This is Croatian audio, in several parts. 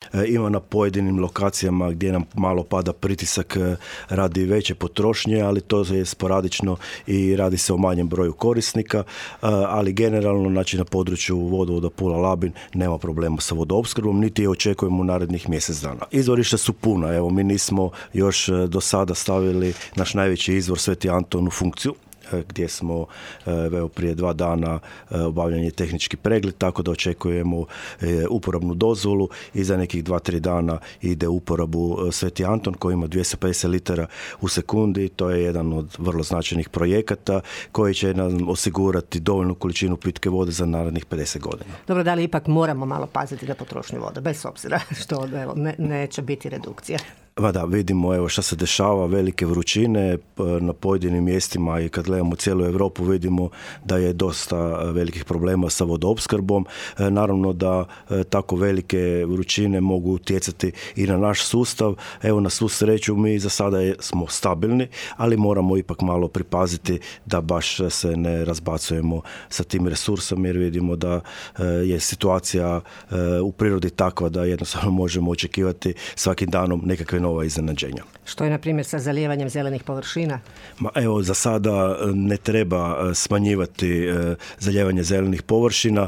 Ima na pojedinim lokacijama gdje nam malo pada pritisak radi veće potrošnje, ali to je sporadično i radi se o manjem broju korisnika, ali generalno znači, na području vodovoda Pula-Labin nema problema sa vodoopskrbom, niti je očekujemo u narednih mjesec dana. Izvorišta su puna, evo mi nismo još do sada stavili naš najveći izvor Sveti Anton u funkciju, gdje smo prije 2 dana obavljanje tehnički pregled, tako da očekujemo uporabnu dozvolu i za nekih 2-3 dana ide uporabu Sveti Anton koji ima 250 litara u sekundi. To je jedan od vrlo značajnih projekata koji će nam osigurati dovoljnu količinu pitke vode za narednih 50 godina. Dobro, da li ipak moramo malo paziti na potrošnju vode, bez obzira što neće biti redukcija? Da, vidimo što se dešava, velike vrućine na pojedinim mjestima i kad gledamo cijelu Europu vidimo da je dosta velikih problema sa vodoopskrbom. Naravno da tako velike vrućine mogu utjecati i na naš sustav. Evo, na svu sreću mi za sada smo stabilni, ali moramo ipak malo pripaziti da baš se ne razbacujemo sa tim resursom, jer vidimo da je situacija u prirodi takva da jednostavno možemo očekivati svakim danom nekakve nova iznenađenja. Što je, na primjer, sa zalijevanjem zelenih površina? Evo, za sada ne treba smanjivati zalijevanje zelenih površina,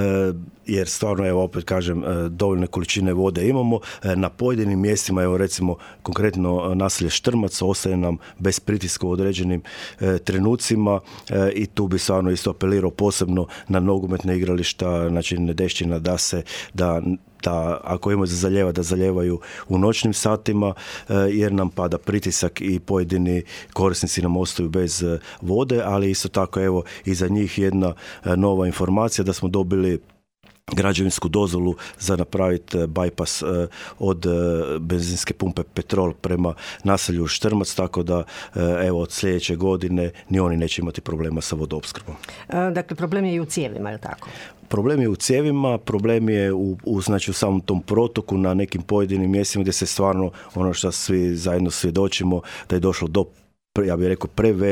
jer stvarno, evo, opet kažem, dovoljne količine vode imamo. Na pojedinim mjestima, evo, recimo, konkretno naselje Štrmac ostaje nam bez pritiska u određenim trenucima i tu bi stvarno isto apelirao posebno na nogometne igrališta, znači Nedešćina, da ako imaju za zaljeva, da zaljevaju u noćnim satima, jer nam pada pritisak i pojedini korisnici nam ostaju bez vode, ali isto tako, evo, i za njih jedna nova informacija da smo dobili građevinsku dozvolu za napraviti bypass od benzinske pumpe Petrol prema naselju Štrmac, tako da evo, od sljedeće godine ni oni neće imati problema sa vodoopskrbom. Dakle, problem je i u cijevima, je li tako? Problem je u cijevima, problem je u samom tom protoku na nekim pojedinim mjestima gdje se stvarno, ono što svi zajedno svjedočimo, da je došlo do, ja bih rekao,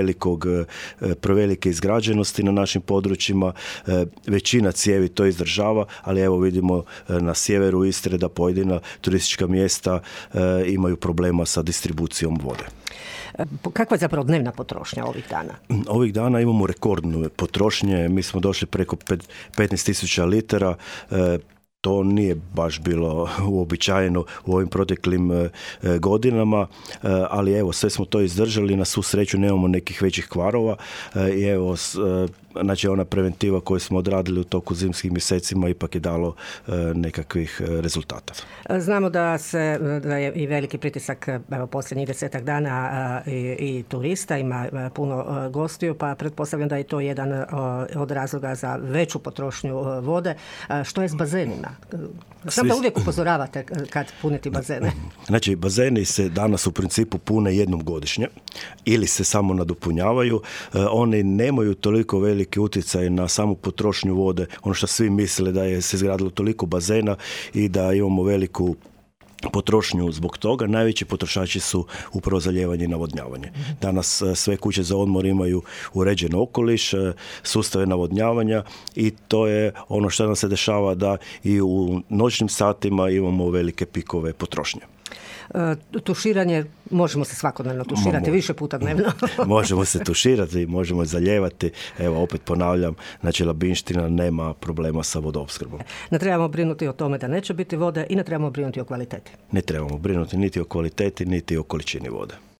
prevelike izgrađenosti na našim područjima. Većina cijevi to izdržava, ali evo vidimo na sjeveru Istre da pojedina turistička mjesta imaju problema sa distribucijom vode. Kakva je zapravo dnevna potrošnja ovih dana? Ovih dana imamo rekordnu potrošnje, mi smo došli preko 15.000 litara, to nije baš bilo uobičajeno u ovim proteklim godinama, ali evo, sve smo to izdržali, na svu sreću nemamo nekih većih kvarova i evo, znači ona preventiva koju smo odradili u toku zimskih mjesecima ipak je dalo nekakvih rezultata. Znamo da je i veliki pritisak, evo, posljednjih 10 dana i turista, ima puno gostiju, pa pretpostavljam da je to jedan od razloga za veću potrošnju vode. Što je s bazenima? Znam da uvijek upozoravate kad puniti bazene. Znači, bazeni se danas u principu pune jednom godišnje ili se samo nadopunjavaju. Oni nemaju toliko veliki utjecaj na samu potrošnju vode. Ono što svi misle da je se izgradilo toliko bazena i da imamo veliku potrošnju zbog toga. Najveći potrošači su upravo zalijevanje i navodnjavanje. Danas sve kuće za odmor imaju uređen okoliš, sustave navodnjavanja i to je ono što nam se dešava da i u noćnim satima imamo velike pikove potrošnje. Tuširanje, možemo se svakodnevno tuširati, više puta dnevno. Možemo se tuširati, možemo zalijevati. Evo, opet ponavljam, znači Labinština nema problema sa vodoopskrbom. Ne trebamo brinuti o tome da neće biti vode i ne trebamo brinuti o kvaliteti. Ne trebamo brinuti niti o kvaliteti, niti o količini vode.